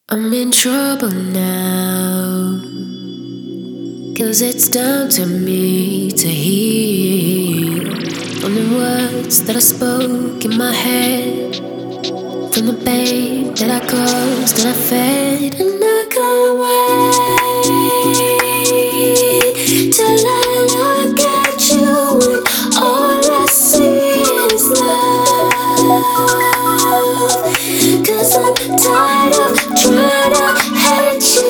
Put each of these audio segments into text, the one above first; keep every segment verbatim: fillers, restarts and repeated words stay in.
I'm in trouble now, 'cause it's down to me to heal from the words that I spoke in my head, from the pain that I caused, that I fed. And I can't wait till I look at you and all I see is love. 'Cause I'm tired of trying to hate you.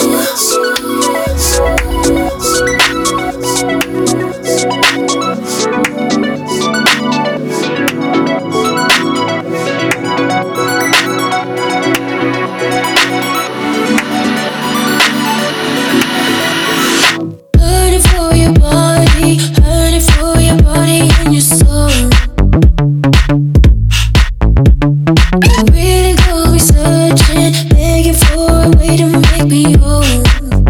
Hurting for your body, hurting for your body and your soul. You really go be searching, begging for a way to make me whole.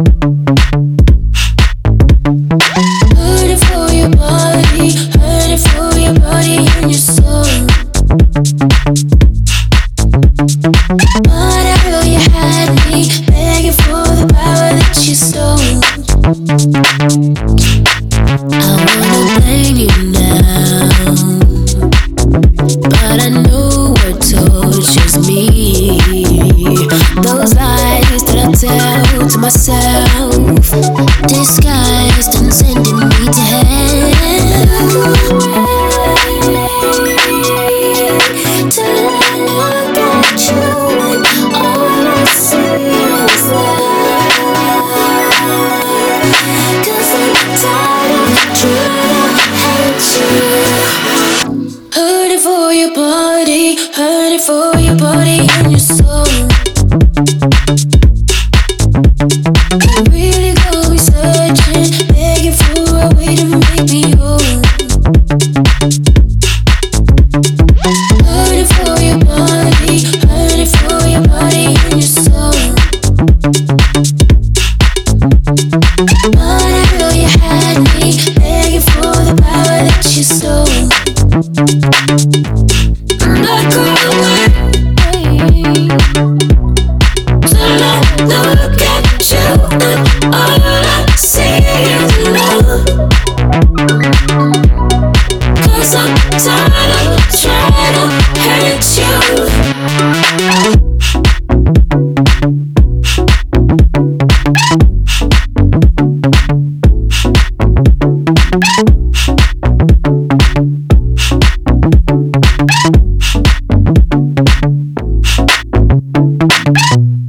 Hurting for your body, hurting for your body and your soul. But I know you had me, begging for the power that you stole. I wanna blame you now, but I know what tortures me. Those lies that I tell to myself, disguised and sending me to hell. Till I look at you and all I see is love. 'Cause I'm tired of trying to hate you. Hurting for your body, hurting for your body and your soul. You really go be searching, begging for a way to make me whole. Hurting for your body, hurting for your body and your soul. But I know you had me, begging for the power that you stole. And I can't wait till I look at you and all I see is love. 'Cause I'm tired of trying to hate you. You